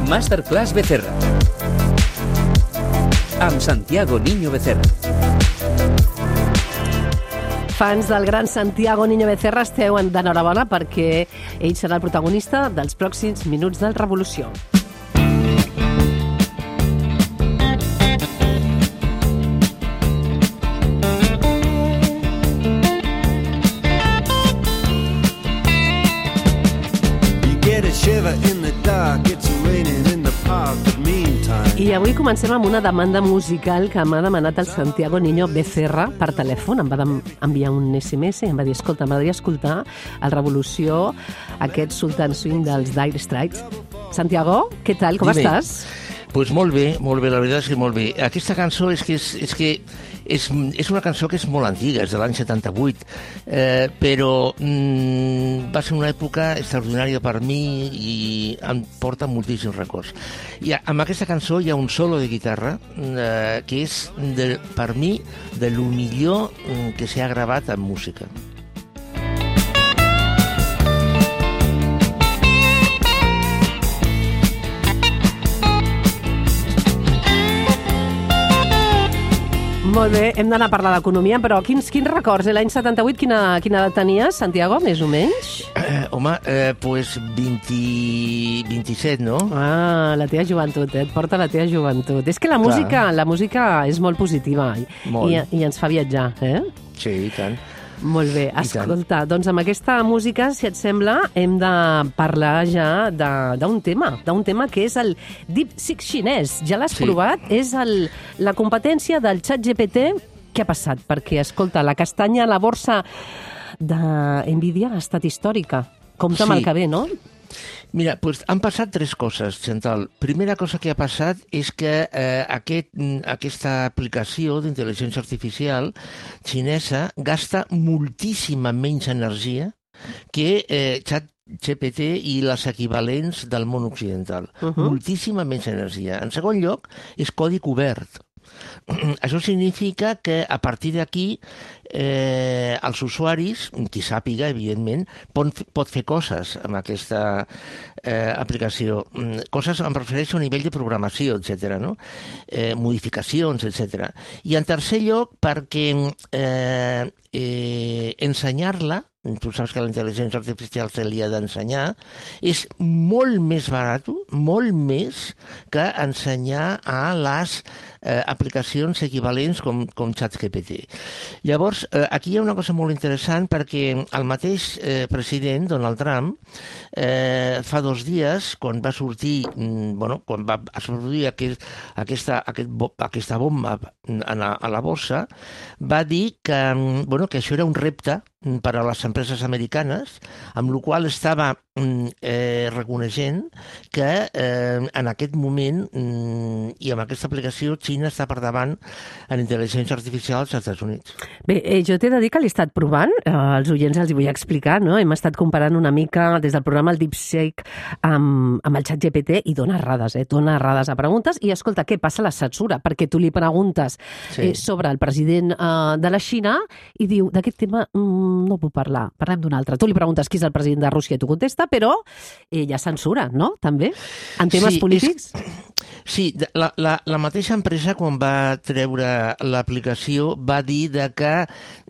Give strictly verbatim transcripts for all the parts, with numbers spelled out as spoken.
Masterclass Becerra amb Santiago Niño Becerra. Fans del gran Santiago Niño Becerra, esteu d'enhorabona perquè ell serà el protagonista dels pròxims minuts del Revolució. I avui comencem amb una demanda musical que m'ha demanat el Santiago Niño Becerra per telèfon. Em va enviar un esse eme esse i em va dir, escolta, m'agradaria escoltar el Revolució, aquest Sultan Swing dels Dire Straits. Santiago, què tal? Com Dime. estàs? Pues molt bé, molt bé, la veritat és que molt bé. Aquesta cançó és que és, és, que és, és una cançó que és molt antiga, és de l'any setanta-vuit, eh, però mm, va ser una època extraordinària per mi i em porta moltíssims records. I amb aquesta cançó hi ha un solo de guitarra eh, que és, de, per mi, de lo millor que s'ha gravat en música. Molt bé, hem d'anar a parlar d'economia, però quins, quins records? L'any setanta-vuit, quina, quina edat tenies, Santiago, més o menys? Eh, home, eh, pues vint, vint-i-set, no? Ah, la teva joventut, eh? Et porta la teva joventut. És que la música, la música és molt positiva i, i, i ens fa viatjar, eh? Sí, i tant. Molt bé, escolta, doncs amb aquesta música, si et sembla, hem de parlar ja d'un tema, d'un tema que és el DeepSeek xinès. Ja l'has sí. provat? És el, la competència del ChatGPT. Què ha passat? Perquè, escolta, la castanya a la borsa de Nvidia ha estat històrica. Compte amb sí. el que ve, no? Mira, pues han passat tres coses, Chantal. Primera cosa que ha passat és que eh, aquest, aquesta aplicació d'intel·ligència artificial xinesa gasta moltíssima menys energia que eh, ChatGPT i les equivalents del món occidental. Uh -huh. Moltíssima menys energia. En segon lloc, és codi obert. Això significa que a partir d'aquí eh, els usuaris, qui sàpiga, evidentment, pot, pot fer coses amb aquesta eh, aplicació. Coses, em refereixo a nivell de programació, etcètera, no? Eh, modificacions, etcètera. I en tercer lloc, perquè eh, eh, ensenyar-la, tu saps que la intel·ligència artificial se li ha d'ensenyar, és molt més barat, molt més que ensenyar a les eh, aplicacions equivalents com, com ChatGPT. Llavors, eh, aquí hi ha una cosa molt interessant perquè el mateix eh, president, Donald Trump, eh, fa dos dies, quan va sortir, mm, bueno, quan va sortir aquest, aquesta, aquest, aquesta bomba a la, a la borsa, va dir que, bueno, que això era un repte per a les empreses americanes, amb la qual estava eh, reconeixent que eh, en aquest moment mm, i amb aquesta aplicació Xina està per davant en intel·ligència artificial als Estats Units. Bé, eh, jo t'he de dir que l'he estat provant, eh, els oients els hi vull explicar, no? Hem estat comparant una mica des del programa el DeepSeek amb, amb el ChatGPT i dona errades, eh? Dona errades a preguntes i escolta, què passa? La censura, perquè tu li preguntes sí. eh, sobre el president eh, de la Xina i diu, d'aquest tema mm, no puc parlar, parlem d'un altre. Tu li preguntes qui és el president de Rússia i tu contesta, però eh, hi ha censura, no? També? En temes sí, polítics? És... Sí, la, la, la mateixa empresa, quan va treure l'aplicació, va dir de que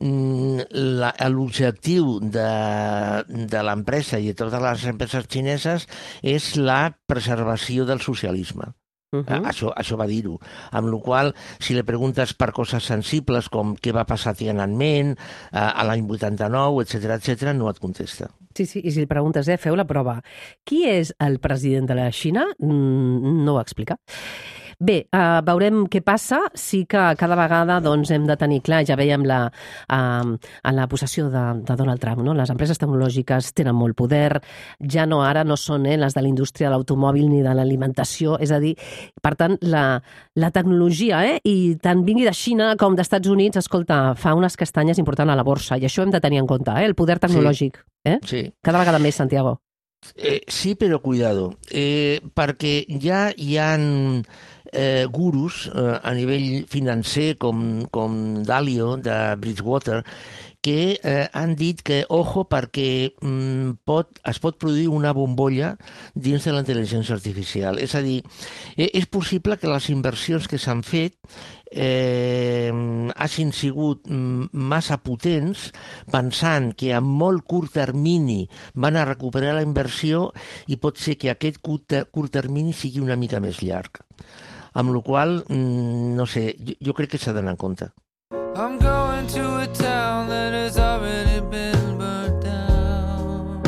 mm, l'objectiu de, de l'empresa i de totes les empreses xineses és la preservació del socialisme. Uh -huh. Això, això va dir-ho. Amb la qual cosa, si li preguntes per coses sensibles com què va passar a Tiananmen eh, a l'any vuitanta-nou, etcètera, etcètera, no et contesta. Sí, sí, i si li preguntes, eh, feu la prova. Qui és el president de la Xina? Mm, no ho explica. Bé, uh, veurem què passa. Sí que cada vegada doncs, hem de tenir clar, ja veiem la, uh, en la possessió de, de Donald Trump, no? Les empreses tecnològiques tenen molt poder, ja no ara no són eh, les de la indústria de l'automòbil ni de l'alimentació, és a dir, per tant, la, la tecnologia, eh, i tant vingui de Xina com d'Estats Units, escolta, fa unes castanyes importants a la borsa, i això hem de tenir en compte, eh, el poder tecnològic. Sí. Eh? Sí. Cada vegada més, Santiago. Eh, sí, però cuidado, eh, perquè ja hi ha eh, gurus eh, a nivell financer com, com Dalio de Bridgewater que eh, han dit que, ojo, perquè mm, pot, es pot produir una bombolla dins de la intel·ligència artificial. És a dir, eh, és possible que les inversions que s'han fet eh, hagin sigut massa potents, pensant que a molt curt termini van a recuperar la inversió i pot ser que aquest curt, curt termini sigui una mica més llarg. Amb la qual cosa, no sé, jo, jo crec que s'ha d'anar en compte. I'm going to a town that has already been burnt down.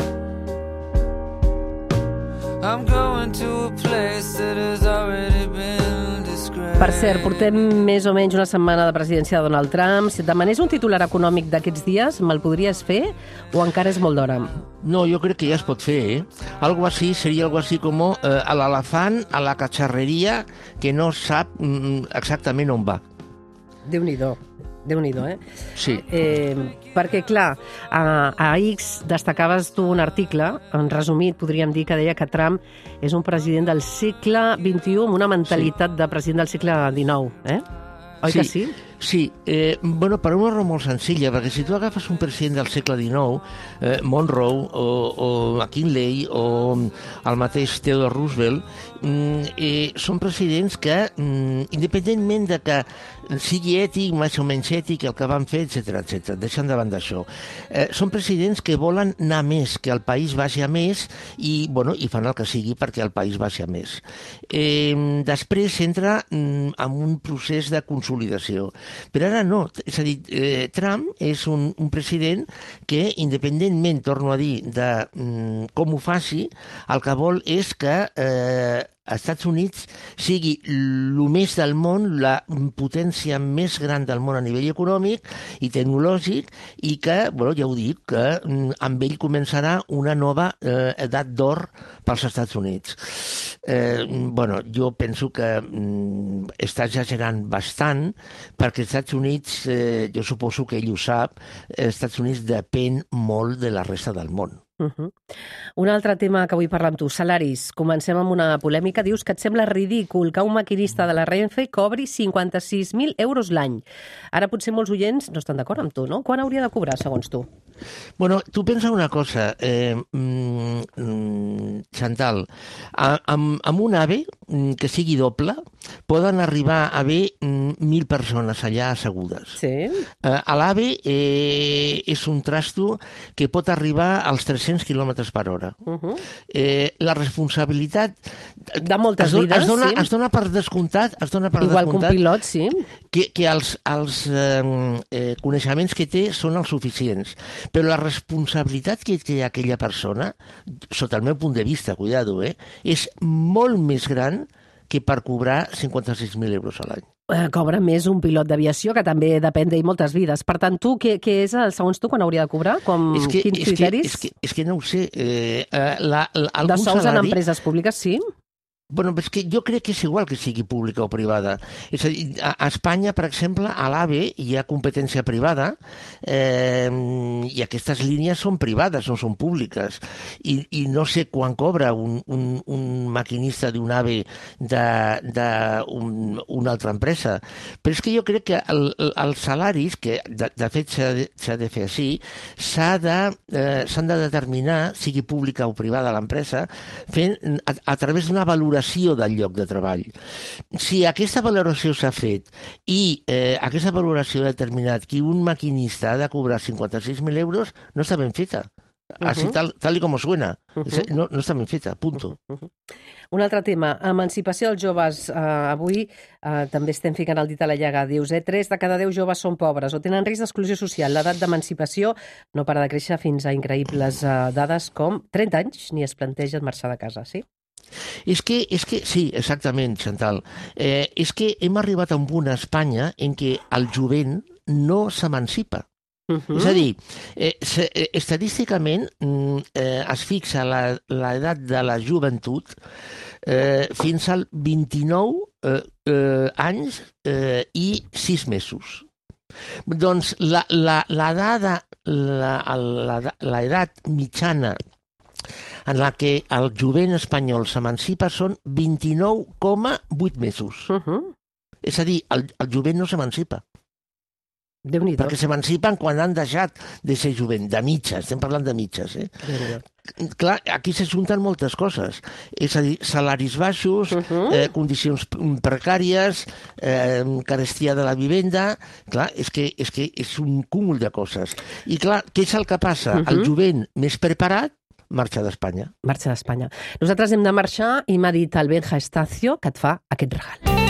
I'm going to a place that has already been disgraced. Per cert, portem més o menys una setmana de presidència de Donald Trump. Si et demanés un titular econòmic d'aquests dies, me'l podries fer o encara és molt d'hora? No, jo crec que ja es pot fer, eh? Algo así, sería algo así como eh, a l'elefant, a la cacharreria, que no sap mm, exactament on va. Déu-n'hi-do. Déu-n'hi-do, eh? Sí. Eh, perquè, clar, a, a X destacaves tu un article, en resumit podríem dir que deia que Trump és un president del segle vint-i-u amb una mentalitat sí. de president del segle dinou, eh? Oi sí. que sí? Sí, eh, bueno, per una raó molt senzilla, perquè si tu agafes un president del segle dinou, eh, Monroe o, o McKinley o el mateix Theodore Roosevelt, eh, són presidents que, independentment de que sigui ètic, més o menys ètic, el que van fer, etcètera, etcètera, deixant davant d'això, eh, són presidents que volen anar més, que el país vagi a més i, bueno, i fan el que sigui perquè el país vagi a més. Eh, després entra mm, en un procés de consolidació. Però ara no, és a dir, eh, Trump és un, un president que, independentment, torno a dir, de mm, com ho faci, el que vol és que eh, als Estats Units sigui el més del món, la potència més gran del món a nivell econòmic i tecnològic, i que, bueno, ja ho dic, que amb ell començarà una nova eh, edat d'or pels Estats Units. Eh, bueno, jo penso que mm, està exagerant bastant, perquè els Estats Units, eh, jo suposo que ell ho sap, els Estats Units depèn molt de la resta del món. Uh-huh. Un altre tema que vull parlar amb tu, salaris. Comencem amb una polèmica. Dius que et sembla ridícul que un maquinista de la Renfe cobri cinquanta-sis mil euros l'any. Ara potser molts oients no estan d'acord amb tu, no? Quan hauria de cobrar, segons tu? Bueno, tu pensa una cosa, eh, mm, Chantal, a, amb, amb un AVE que sigui doble poden arribar a haver mil persones allà assegudes. Sí. Eh, a l'AVE eh, és un trasto que pot arribar als tres-cents quilòmetres per hora. Uh-huh. Eh, la responsabilitat de moltes es do, vides, es dona, sí. es dona per descomptat, es dona per igual descomptat, que un pilot, sí. que, que els, els eh, eh, coneixements que té són els suficients. Però la responsabilitat que té aquella persona, sota el meu punt de vista, cuidado, eh, és molt més gran que per cobrar cinquanta-sis mil euros a l'any. Eh, cobra més un pilot d'aviació, que també depèn d'ell moltes vides. Per tant, tu, què, què és, el, segons tu, quan hauria de cobrar? Com, és que, quins és criteris? Que, és, que, és que no ho sé. Eh, eh, la, la, de sous salari... en empreses públiques, sí? Bueno, és que jo crec que és igual que sigui pública o privada. És a dir, a Espanya, per exemple, a l'AVE hi ha competència privada eh, i aquestes línies són privades, no són públiques. I, i no sé quan cobra un, un, un maquinista d'un AVE d'una un, una altra empresa. Però és que jo crec que el, els salaris, que de, de fet s'ha de, s'ha de fer així, s'han de, eh, s'han de determinar, sigui pública o privada l'empresa, fent a, a través d'una valoració del lloc de treball. Si aquesta valoració s'ha fet i eh, aquesta valoració ha determinat que un maquinista ha de cobrar cinquanta-sis mil euros, no està ben feta. Així, uh-huh. tal, tal com suena. Uh-huh. No, no està ben feta, punto. Uh-huh. Un altre tema, emancipació dels joves. Uh, avui uh, també estem ficant el dit a la llaga. Dius, eh, tres de cada deu joves són pobres o tenen risc d'exclusió social. L'edat d'emancipació no para de créixer fins a increïbles uh, dades com trenta anys, ni es plantegen marxar de casa, sí? És que, és que, sí, exactament, Chantal. Eh, és que hem arribat a un punt a Espanya en què el jovent no s'emancipa. Uh-huh. És a dir, eh, se, eh, estadísticament eh, es fixa l'edat de la joventut eh, fins al vint-i-nou eh, eh, anys eh, i sis mesos. Doncs la, la, la dada, la, la, la edat mitjana en la que el jovent espanyol s'emancipa són vint-i-nou coma vuit mesos. Uh-huh. És a dir, el, el jovent no s'emancipa. Déu-n'hi-do. Perquè s'emancipen quan han deixat de ser jovent, de mitges, estem parlant de mitges. Eh? Clar, aquí se junten moltes coses. És a dir, salaris baixos, uh -huh. eh, condicions precàries, eh, carestia de la vivenda... Clar, és que, és que és un cúmul de coses. I clar, què és el que passa? Uh -huh. El jovent més preparat marxa d'Espanya. Marxa d'Espanya. Nosaltres hem de marxar i m'ha dit el Benja Estacio que et fa aquest regal.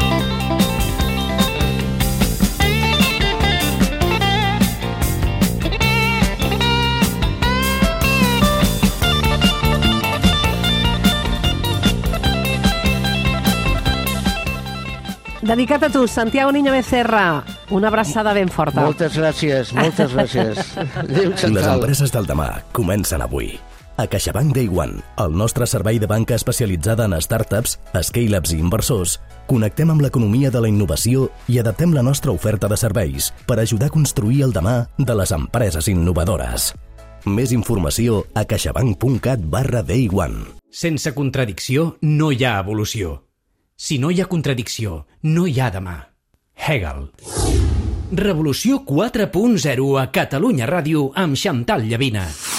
Dedicat a tu, Santiago Niño Becerra. Una abraçada ben forta. Moltes gràcies, moltes gràcies. Adéu, Chantal. Les empreses del demà comencen avui. A CaixaBank Day One, el nostre servei de banca especialitzada en startups, scale-ups i inversors, connectem amb l'economia de la innovació i adaptem la nostra oferta de serveis per ajudar a construir el demà de les empreses innovadores. Més informació a caixabank.cat barra Day One. Sense contradicció no hi ha evolució. Si no hi ha contradicció, no hi ha demà. Hegel. Revolució quatre punt zero a Catalunya Ràdio amb Chantal Llavina.